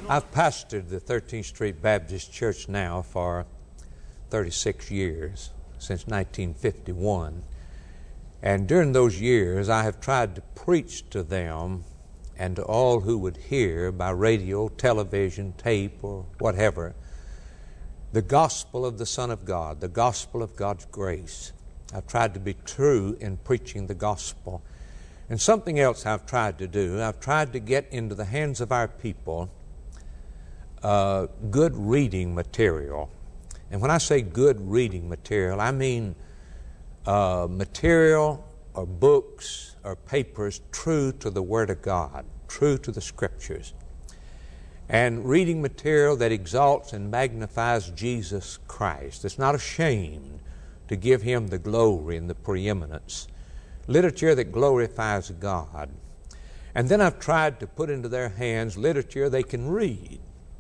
I've pastored the 13th Street Baptist Church now for 36 years, since 1951. And during those years, I have tried to preach to them and to all who would hear by radio, television, tape, or whatever, the gospel of the Son of God, the gospel of God's grace. I've tried to be true in preaching the gospel. And something else I've tried to do, I've tried to get into the hands of our people good reading material. And when I say good reading material, I mean material or books or papers true to the Word of God, true to the Scriptures. And reading material that exalts and magnifies Jesus Christ. It's not ashamed to give Him the glory and the preeminence. Literature that glorifies God. And then I've tried to put into their hands literature they can read.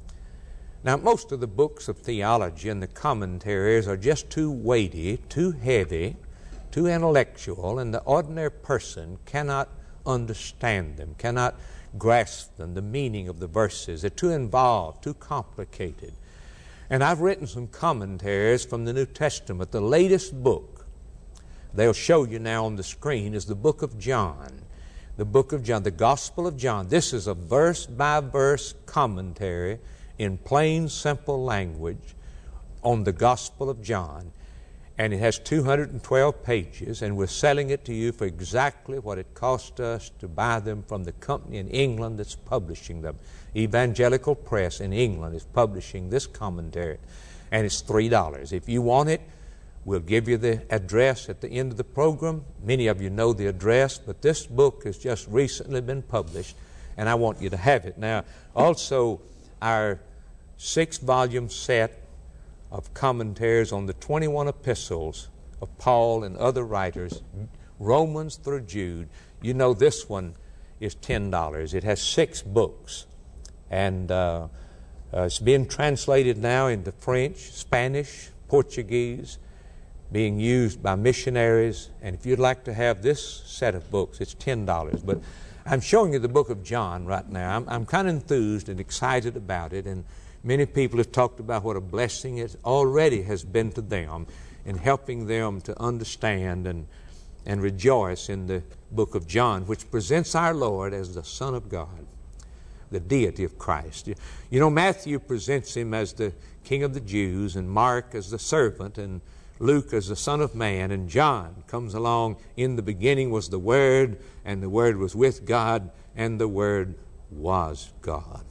Now, most of the books of theology and the commentaries are just too weighty, too heavy, too intellectual, and the ordinary person cannot understand them, cannot grasp them, the meaning of the verses. They're too involved, too complicated. And I've written some commentaries from the New Testament. The latest book they'll show you now on the screen is the book of John. The book of John, the Gospel of John. This is a verse-by-verse commentary in plain, simple language on the Gospel of John. And it has 212 pages, and we're selling it to you for exactly what it cost us to buy them from the company in England that's publishing them. Evangelical Press in England is publishing this commentary, and it's $3. If you want it, we'll give you the address at the end of the program. Many of you know the address, but this book has just recently been published, and I want you to have it. Now, also, our 6-volume set of commentaries on the 21 epistles of Paul and other writers, Romans through Jude. You know this one is $10. It has 6 books. And it's being translated now into French, Spanish, Portuguese, being used by missionaries. And if you'd like to have this set of books, it's $10. But I'm showing you the book of John right now. I'm kind of enthused and excited about it. And many people have talked about what a blessing it already has been to them in helping them to understand and rejoice in the book of John, which presents our Lord as the Son of God, the deity of Christ. You know, Matthew presents Him as the King of the Jews, and Mark as the servant, and Luke as the Son of Man, and John comes along. In the beginning was the Word, and the Word was with God, and the Word was God.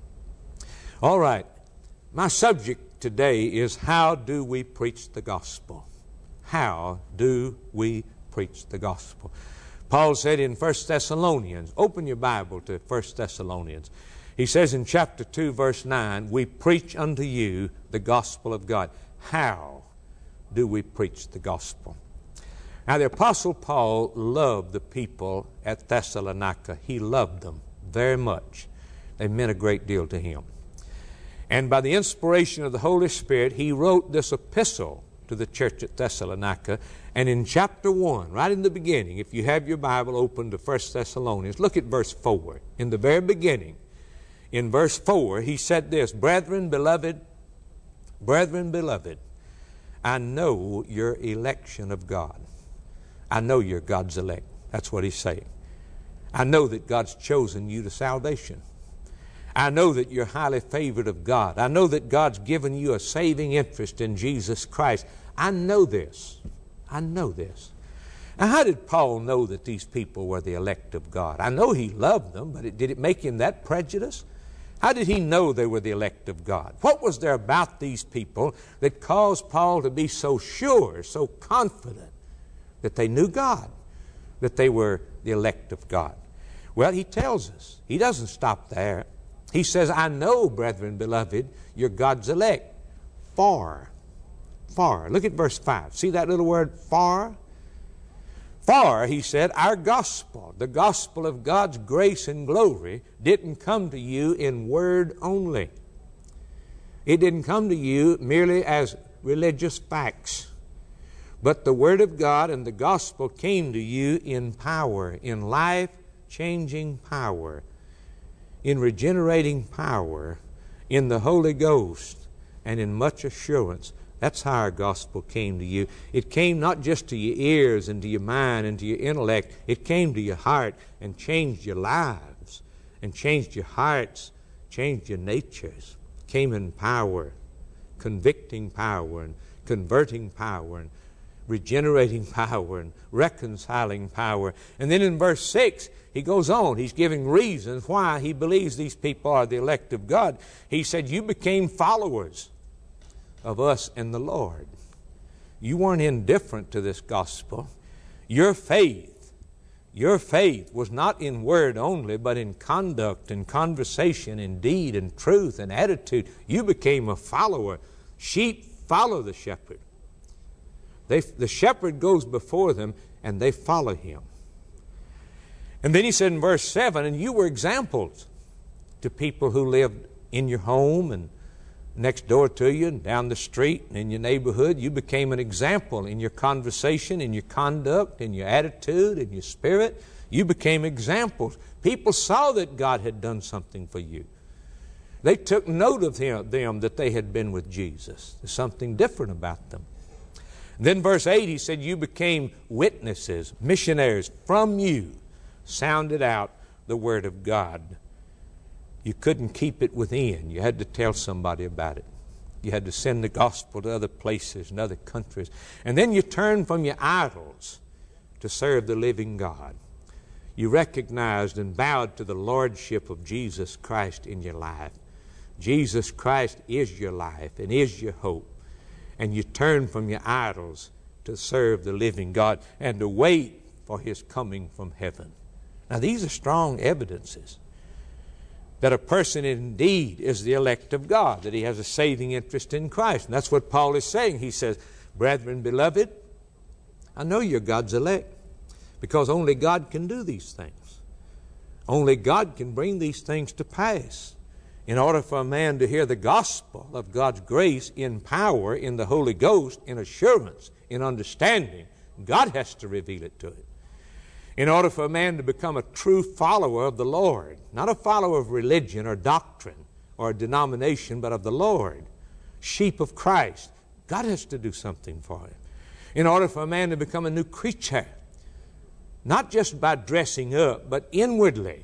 All right, my subject today is how do we preach the gospel? How do we preach the gospel? Paul said in 1 Thessalonians, open your Bible to 1 Thessalonians. He says in chapter 2, verse 9, we preach unto you the gospel of God. How do we preach the gospel? Now, the Apostle Paul loved the people at Thessalonica. He loved them very much. They meant a great deal to him. And by the inspiration of the Holy Spirit, he wrote this epistle to the church at Thessalonica. And in chapter 1, right in the beginning, if you have your Bible open to 1 Thessalonians, look at verse 4. In the very beginning, in verse 4, he said this, Brethren, beloved, I know your election of God. I know you're God's elect. That's what he's saying. I know that God's chosen you to salvation. I know that you're highly favored of God. I know that God's given you a saving interest in Jesus Christ. I know this. I know this. Now, how did Paul know that these people were the elect of God? I know he loved them, but did it make him that prejudiced? How did he know they were the elect of God? What was there about these people that caused Paul to be so sure, so confident that they knew God, that they were the elect of God? Well, he tells us. He doesn't stop there. He says, I know, brethren, beloved, you're God's elect. For. Look at verse 5. See that little word, for? For, he said, our gospel, the gospel of God's grace and glory, didn't come to you in word only. It didn't come to you merely as religious facts. But the Word of God and the gospel came to you in power, in life-changing power, in regenerating power, in the Holy Ghost, and in much assurance. That's how our gospel came to you. It came not just to your ears and to your mind and to your intellect. It came to your heart and changed your lives and changed your hearts, changed your natures. It came in power, convicting power and converting power and regenerating power and reconciling power. And then in verse 6, he goes on. He's giving reasons why he believes these people are the elect of God. He said, you became followers of us and the Lord. You weren't indifferent to this gospel. Your faith was not in word only, but in conduct and conversation, in deed and truth and attitude. You became a follower. Sheep follow the shepherd. The shepherd goes before them, and they follow him. And then he said in verse 7, and you were examples to people who lived in your home and next door to you and down the street and in your neighborhood. You became an example in your conversation, in your conduct, in your attitude, in your spirit. You became examples. People saw that God had done something for you. They took note of them that they had been with Jesus. There's something different about them. Then verse 8, he said, you became witnesses, missionaries. From you sounded out the Word of God. You couldn't keep it within. You had to tell somebody about it. You had to send the gospel to other places and other countries. And then you turned from your idols to serve the living God. You recognized and bowed to the lordship of Jesus Christ in your life. Jesus Christ is your life and is your hope. And you turn from your idols to serve the living God and to wait for His coming from heaven. Now these are strong evidences that a person indeed is the elect of God, that he has a saving interest in Christ. And that's what Paul is saying. He says, brethren, beloved, I know you're God's elect because only God can do these things. Only God can bring these things to pass. In order for a man to hear the gospel of God's grace in power, in the Holy Ghost, in assurance, in understanding, God has to reveal it to him. In order for a man to become a true follower of the Lord, not a follower of religion or doctrine or a denomination, but of the Lord, sheep of Christ, God has to do something for him. In order for a man to become a new creature, not just by dressing up, but inwardly,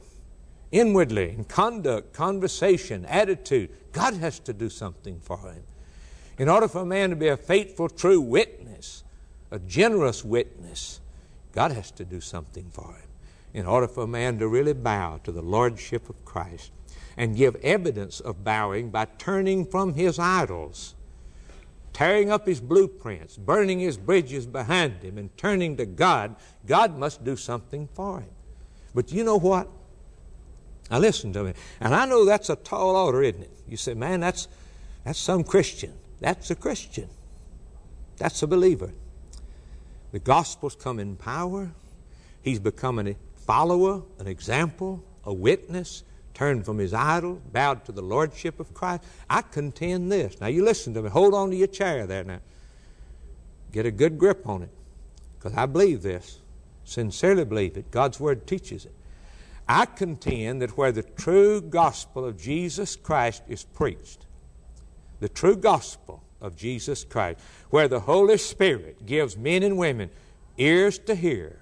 in conduct, conversation, attitude, God has to do something for him. In order for a man to be a faithful, true witness, a generous witness, God has to do something for him. In order for a man to really bow to the lordship of Christ and give evidence of bowing by turning from his idols, tearing up his blueprints, burning his bridges behind him, and turning to God, God must do something for him. But you know what? Now listen to me. And I know that's a tall order, isn't it? You say, man, that's some Christian. That's a Christian. That's a believer. The gospel's come in power. He's become a follower, an example, a witness, turned from his idol, bowed to the lordship of Christ. I contend this. Now you listen to me. Hold on to your chair there now. Get a good grip on it. Because I believe this. Sincerely believe it. God's Word teaches it. I contend that where the true gospel of Jesus Christ is preached, the true gospel of Jesus Christ, where the Holy Spirit gives men and women ears to hear,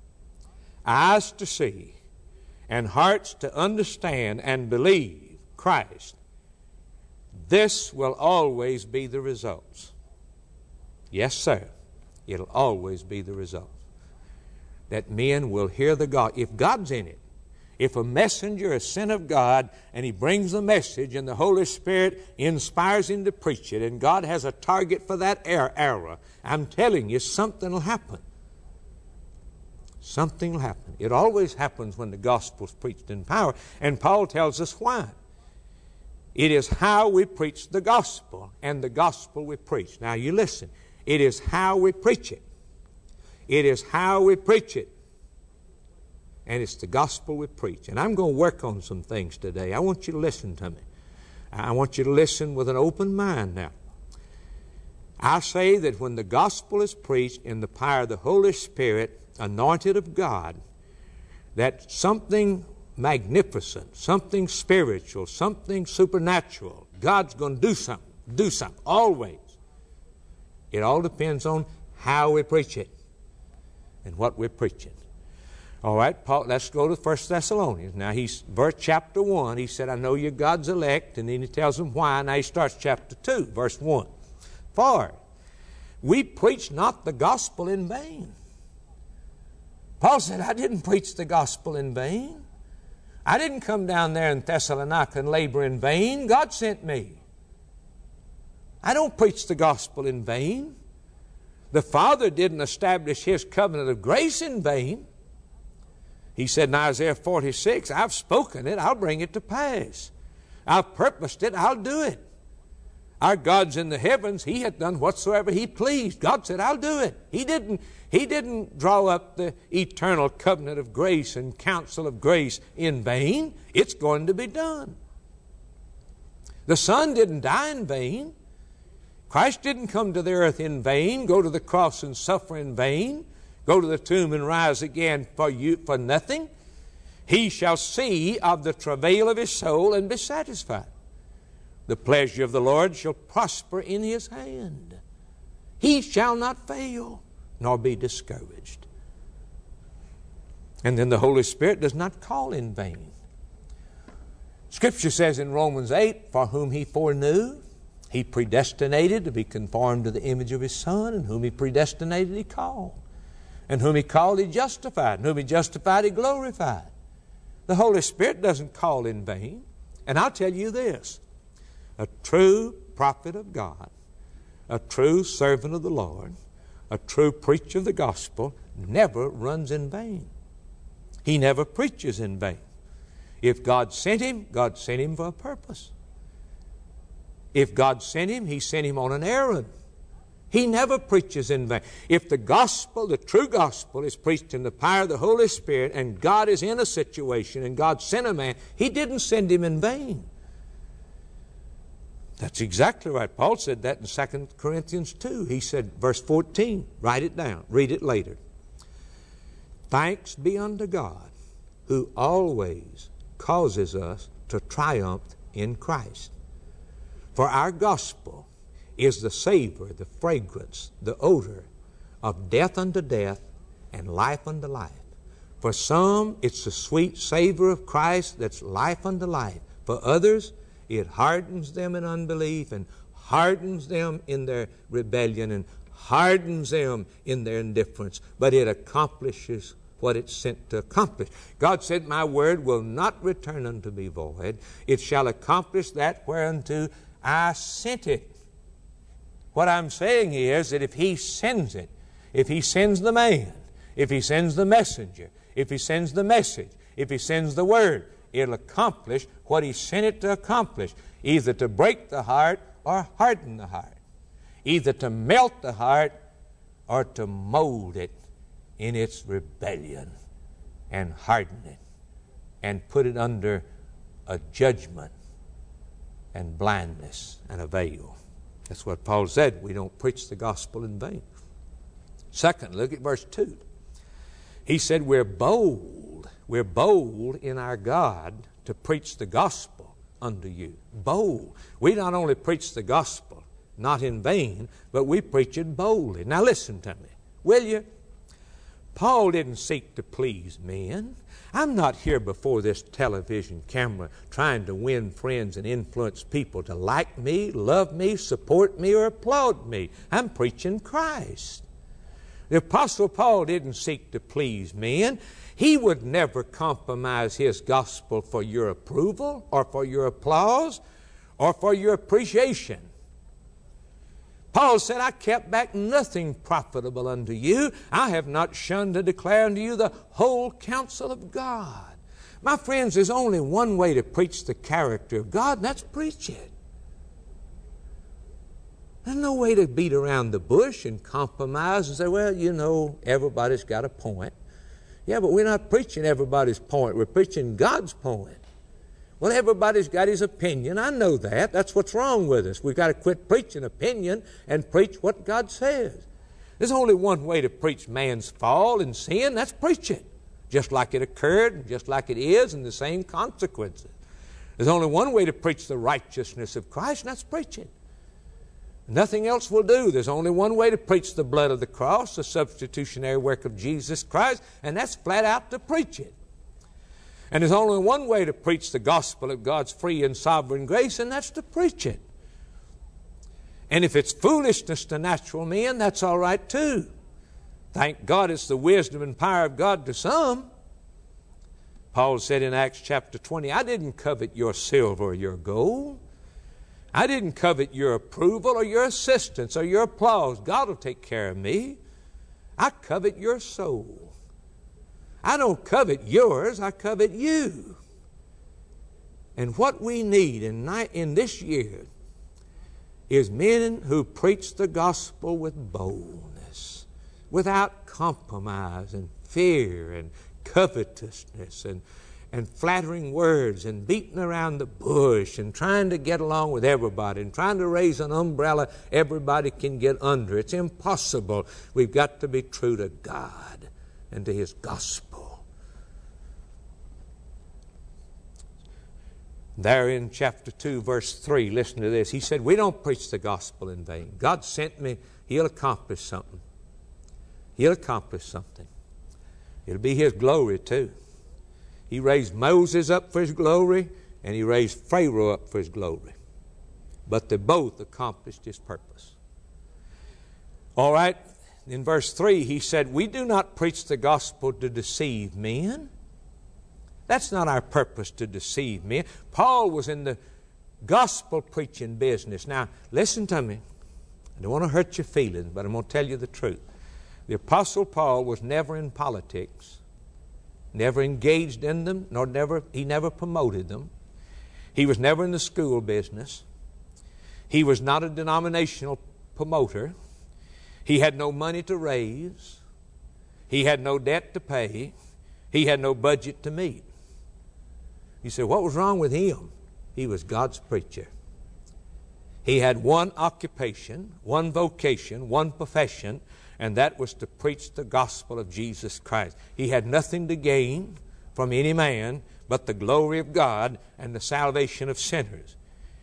eyes to see, and hearts to understand and believe Christ, this will always be the results. Yes, sir. It'll always be the result. That men will hear the God. If God's in it, if a messenger is sent of God and he brings the message and the Holy Spirit inspires him to preach it and God has a target for that era, I'm telling you, something will happen. Something will happen. It always happens when the gospel is preached in power. And Paul tells us why. It is how we preach the gospel and the gospel we preach. Now you listen. It is how we preach it. It is how we preach it. And it's the gospel we preach. And I'm going to work on some things today. I want you to listen to me. I want you to listen with an open mind now. I say that when the gospel is preached in the power of the Holy Spirit, anointed of God, that something magnificent, something spiritual, something supernatural, God's going to do something, always. It all depends on how we preach it and what we're preaching. All right, Paul, let's go to 1 Thessalonians. Now, verse chapter 1, he said, I know you're God's elect, and then he tells them why. Now he starts chapter 2, verse 1. For we preach not the gospel in vain. Paul said, I didn't preach the gospel in vain. I didn't come down there in Thessalonica and labor in vain. God sent me. I don't preach the gospel in vain. The Father didn't establish His covenant of grace in vain. He said in Isaiah 46, I've spoken it, I'll bring it to pass. I've purposed it, I'll do it. Our God's in the heavens, He hath done whatsoever He pleased. God said, I'll do it. He didn't draw up the eternal covenant of grace and counsel of grace in vain. It's going to be done. The Son didn't die in vain. Christ didn't come to the earth in vain, go to the cross and suffer in vain, go to the tomb and rise again for nothing. He shall see of the travail of His soul and be satisfied. The pleasure of the Lord shall prosper in His hand. He shall not fail, nor be discouraged. And then the Holy Spirit does not call in vain. Scripture says in Romans 8, for whom He foreknew, He predestinated to be conformed to the image of His Son, and whom He predestinated He called. And whom He called He justified, and whom He justified He glorified. The Holy Spirit doesn't call in vain. And I'll tell you this, a true prophet of God, a true servant of the Lord, a true preacher of the gospel never runs in vain. He never preaches in vain. If God sent him for a purpose. If God sent him, He sent him on an errand. He never preaches in vain. If the gospel, the true gospel, is preached in the power of the Holy Spirit, and God is in a situation and God sent a man, He didn't send him in vain. That's exactly right. Paul said that in 2 Corinthians 2. He said, verse 14, write it down, read it later. Thanks be unto God, who always causes us to triumph in Christ. For our gospel is the savor, the fragrance, the odor of death unto death and life unto life. For some, it's the sweet savor of Christ that's life unto life. For others, it hardens them in unbelief and hardens them in their rebellion and hardens them in their indifference. But it accomplishes what it's sent to accomplish. God said, my word will not return unto me void. It shall accomplish that whereunto I sent it. What I'm saying is that if He sends it, if He sends the man, if He sends the messenger, if He sends the message, if He sends the word, it'll accomplish what He sent it to accomplish, either to break the heart or harden the heart, either to melt the heart or to mold it in its rebellion and harden it and put it under a judgment and blindness and a veil. That's what Paul said. We don't preach the gospel in vain. Second, look at verse 2. He said we're bold. We're bold in our God to preach the gospel unto you. Bold. We not only preach the gospel, not in vain, but we preach it boldly. Now listen to me, will you? Paul didn't seek to please men. I'm not here before this television camera trying to win friends and influence people to like me, love me, support me, or applaud me. I'm preaching Christ. The Apostle Paul didn't seek to please men. He would never compromise his gospel for your approval or for your applause or for your appreciation. Paul said, I kept back nothing profitable unto you. I have not shunned to declare unto you the whole counsel of God. My friends, there's only one way to preach the character of God, and that's preach it. There's no way to beat around the bush and compromise and say, well, you know, everybody's got a point. Yeah, but we're not preaching everybody's point. We're preaching God's point. Well, everybody's got his opinion. I know that. That's what's wrong with us. We've got to quit preaching opinion and preach what God says. There's only one way to preach man's fall and sin. That's preach it. Just like it occurred, and just like it is, and the same consequences. There's only one way to preach the righteousness of Christ, and that's preach it. Nothing else will do. There's only one way to preach the blood of the cross, the substitutionary work of Jesus Christ, and that's flat out to preach it. And there's only one way to preach the gospel of God's free and sovereign grace, and that's to preach it. And if it's foolishness to natural men, that's all right too. Thank God it's the wisdom and power of God to some. Paul said in Acts chapter 20, I didn't covet your silver or your gold. I didn't covet your approval or your assistance or your applause. God will take care of me. I covet your soul. I don't covet yours, I covet you. And what we need in this year is men who preach the gospel with boldness, without compromise and fear and covetousness and flattering words and beating around the bush and trying to get along with everybody and trying to raise an umbrella everybody can get under. It's impossible. We've got to be true to God and to His gospel. There in chapter 2, verse 3, listen to this. He said, we don't preach the gospel in vain. God sent me. He'll accomplish something. He'll accomplish something. It'll be His glory too. He raised Moses up for His glory, and He raised Pharaoh up for His glory. But they both accomplished His purpose. All right, in verse 3, he said, we do not preach the gospel to deceive men. That's not our purpose, to deceive men. Paul was in the gospel preaching business. Now, listen to me. I don't want to hurt your feelings, but I'm going to tell you the truth. The Apostle Paul was never in politics, never engaged in them, he never promoted them. He was never in the school business. He was not a denominational promoter. He had no money to raise. He had no debt to pay. He had no budget to meet. You say, what was wrong with him? He was God's preacher. He had one occupation, one vocation, one profession, and that was to preach the gospel of Jesus Christ. He had nothing to gain from any man but the glory of God and the salvation of sinners.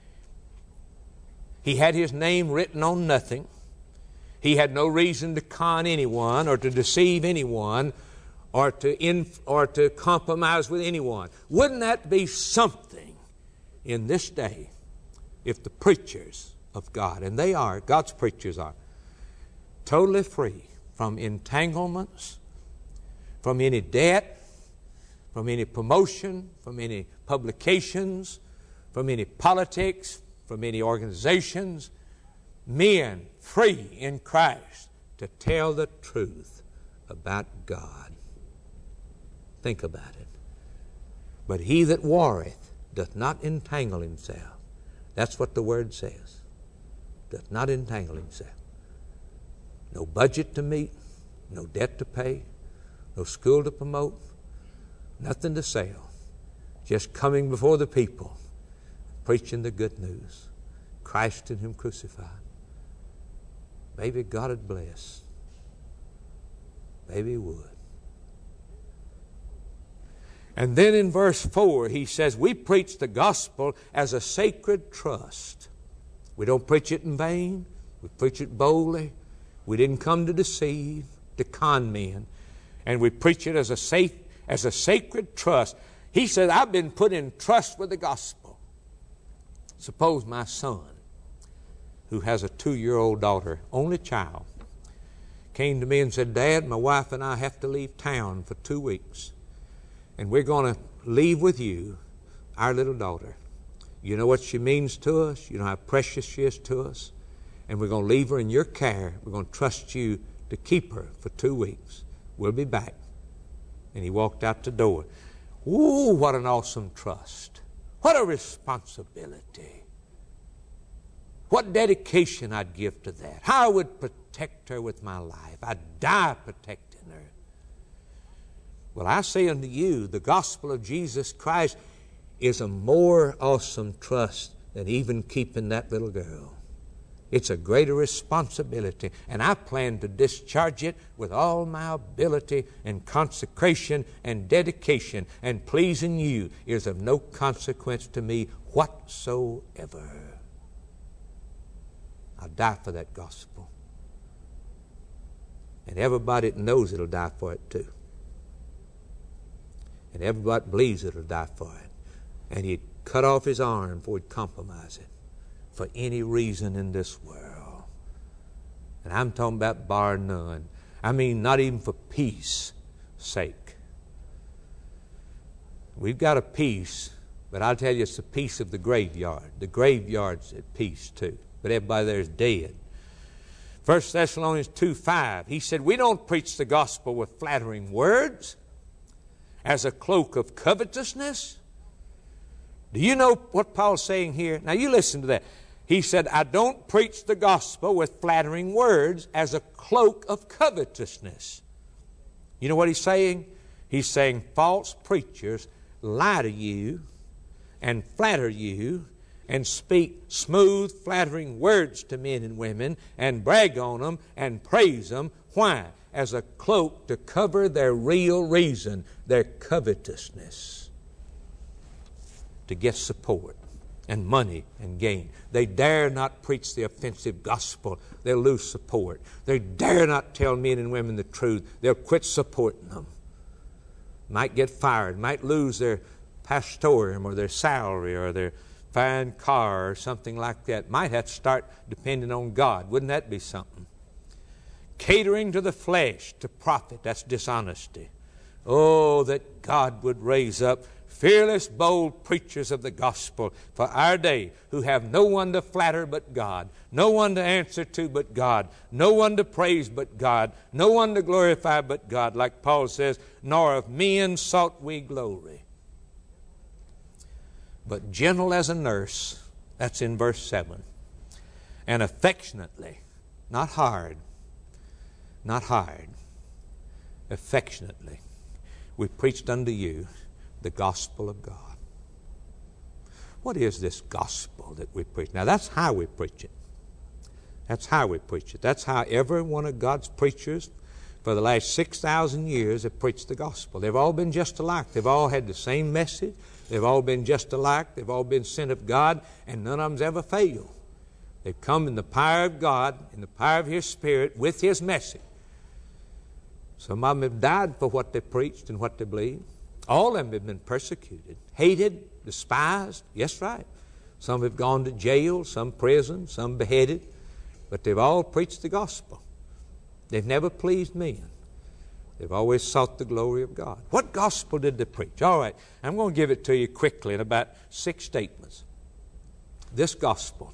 He had his name written on nothing. He had no reason to con anyone or to deceive anyone or to compromise with anyone. Wouldn't that be something in this day if the preachers of God, and they are, God's preachers are, totally free from entanglements, from any debt, from any promotion, from any publications, from any politics, from any organizations, men free in Christ to tell the truth about God. Think about it. But he that warreth doth not entangle himself. That's what the word says. Doth not entangle himself. No budget to meet, no debt to pay, no school to promote, nothing to sell. Just coming before the people, preaching the good news. Christ and Him crucified. Maybe God would bless. Maybe He would. And then in verse 4, he says, we preach the gospel as a sacred trust. We don't preach it in vain. We preach it boldly. We didn't come to deceive, to con men. And we preach it as a sacred trust. He said, I've been put in trust with the gospel. Suppose my son, who has a 2-year-old daughter, only child, came to me and said, Dad, my wife and I have to leave town for 2 weeks. And we're going to leave with you our little daughter. You know what she means to us. You know how precious she is to us. And we're going to leave her in your care. We're going to trust you to keep her for 2 weeks. We'll be back. And he walked out the door. Ooh, what an awesome trust. What a responsibility. What dedication I'd give to that. How I would protect her with my life. I'd die protecting her. Well, I say unto you, the gospel of Jesus Christ is a more awesome trust than even keeping that little girl. It's a greater responsibility, and I plan to discharge it with all my ability and consecration and dedication, and pleasing you is of no consequence to me whatsoever. I'll die for that gospel. And everybody that knows it will die for it too. And everybody that believes it will die for it. And he'd cut off his arm before he'd compromise it for any reason in this world. And I'm talking about bar none. I mean, not even for peace sake. We've got a peace, but I'll tell you, it's the peace of the graveyard. The graveyard's at peace too, but everybody there is dead. 1 Thessalonians 2:5, he said, we don't preach the gospel with flattering words as a cloak of covetousness. Do you know what Paul's saying here? Now you listen to that. He said, I don't preach the gospel with flattering words as a cloak of covetousness. You know what he's saying? He's saying false preachers lie to you and flatter you and speak smooth, flattering words to men and women and brag on them and praise them. Why? As a cloak to cover their real reason, their covetousness, to get support and money and gain. They dare not preach the offensive gospel. They'll lose support. They dare not tell men and women the truth. They'll quit supporting them. Might get fired, might lose their pastorium or their salary or their fine car or something like that. Might have to start depending on God. Wouldn't that be something? Catering to the flesh to profit, that's dishonesty. Oh, that God would raise up fearless, bold preachers of the gospel for our day who have no one to flatter but God, no one to answer to but God, no one to praise but God, no one to glorify but God, like Paul says, nor of men sought we glory. But gentle as a nurse, that's in verse 7, and affectionately, not hard, affectionately, we preached unto you the gospel of God. What is this gospel that we preach? Now that's how we preach it. That's how we preach it. That's how every one of God's preachers for the last 6,000 years have preached the gospel. They've all been just alike. They've all had the same message. They've all been just alike. They've all been sent of God, and none of them's ever failed. They've come in the power of God, in the power of His Spirit, with His message. Some of them have died for what they preached and what they believed. All of them have been persecuted, hated, despised. Yes, right. Some have gone to jail, some prison, some beheaded. But they've all preached the gospel. They've never pleased men. They've always sought the glory of God. What gospel did they preach? All right, I'm going to give it to you quickly in about 6 statements. This gospel,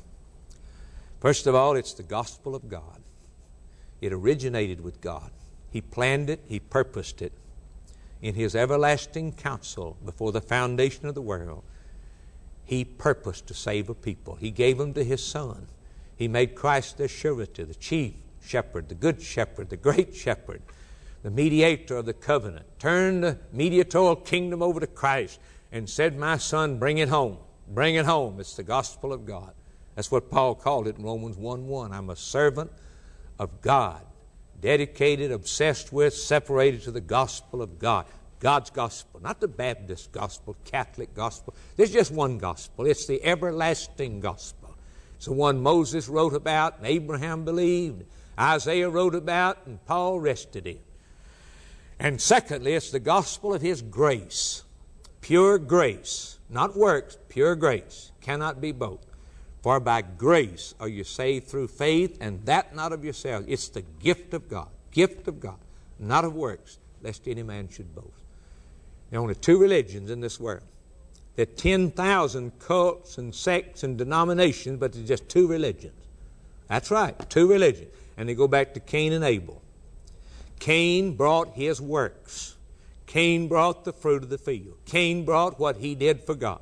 first of all, it's the gospel of God. It originated with God. He planned it, He purposed it. In His everlasting counsel before the foundation of the world, He purposed to save a people. He gave them to His Son. He made Christ their surety, the chief shepherd, the good shepherd, the great shepherd, the mediator of the covenant. Turned the mediatorial kingdom over to Christ and said, my son, bring it home. Bring it home. It's the gospel of God. That's what Paul called it in Romans 1:1. I'm a servant of God. Dedicated, obsessed with, separated to the gospel of God. God's gospel, not the Baptist gospel, Catholic gospel. There's just one gospel. It's the everlasting gospel. It's the one Moses wrote about and Abraham believed, Isaiah wrote about and Paul rested in. And secondly, it's the gospel of His grace. Pure grace, not works, pure grace. Cannot be both. For by grace are you saved through faith, and that not of yourselves. It's the gift of God, not of works, lest any man should boast. There are only 2 religions in this world. There are 10,000 cults and sects and denominations, but there's just 2 religions. That's right, 2 religions. And they go back to Cain and Abel. Cain brought his works. Cain brought the fruit of the field. Cain brought what he did for God.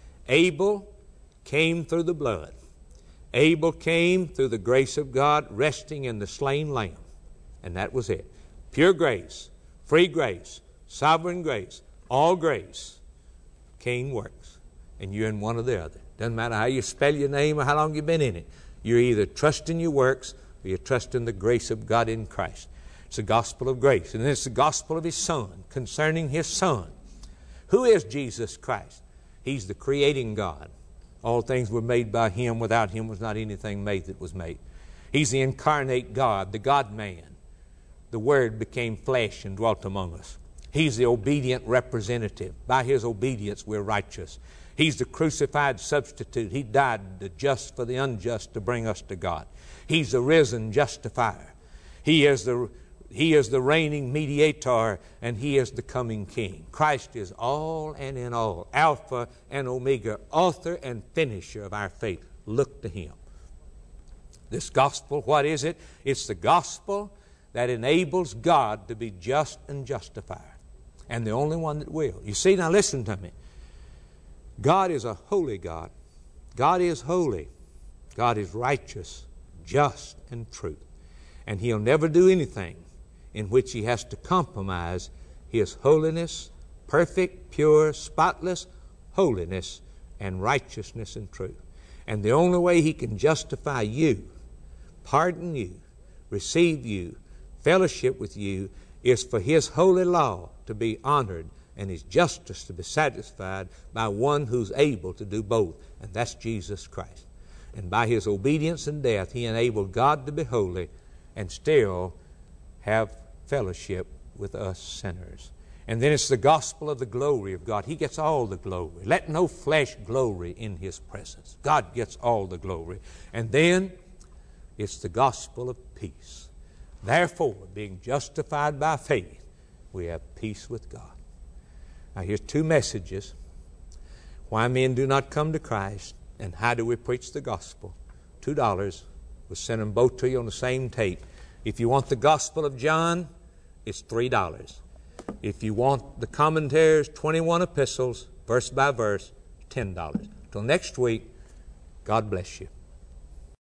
Abel came through the blood. Abel came through the grace of God, resting in the slain lamb. And that was it. Pure grace, free grace, sovereign grace, all grace. Cain works, and you're in one or the other. Doesn't matter how you spell your name or how long you've been in it. You're either trusting your works or you're trusting the grace of God in Christ. It's the gospel of grace. And then it's the gospel of His Son, concerning His Son. Who is Jesus Christ? He's the creating God. All things were made by Him. Without Him was not anything made that was made. He's the incarnate God, the God-man. The Word became flesh and dwelt among us. He's the obedient representative. By His obedience we're righteous. He's the crucified substitute. He died, the just for the unjust, to bring us to God. He's the risen justifier. He is the reigning mediator, and He is the coming King. Christ is all and in all, Alpha and Omega, author and finisher of our faith. Look to Him. This gospel, what is it? It's the gospel that enables God to be just and justifier, and the only one that will. You see, now listen to me. God is a holy God. God is holy. God is righteous, just, and true. And He'll never do anything in which He has to compromise His holiness, perfect, pure, spotless holiness, and righteousness and truth. And the only way He can justify you, pardon you, receive you, fellowship with you, is for His holy law to be honored and His justice to be satisfied by one who's able to do both, and that's Jesus Christ. And by His obedience and death, He enabled God to be holy and still have fellowship with us sinners. And then it's the gospel of the glory of God. He gets all the glory. Let no flesh glory in His presence. God gets all the glory. And then it's the gospel of peace. Therefore, being justified by faith, we have peace with God. Now here's two messages. Why men do not come to Christ, and how do we preach the gospel. $2. We'll send them both to you on the same tape. If you want the Gospel of John, it's $3. If you want the commentaries, 21 epistles, verse by verse, $10. Till next week, God bless you.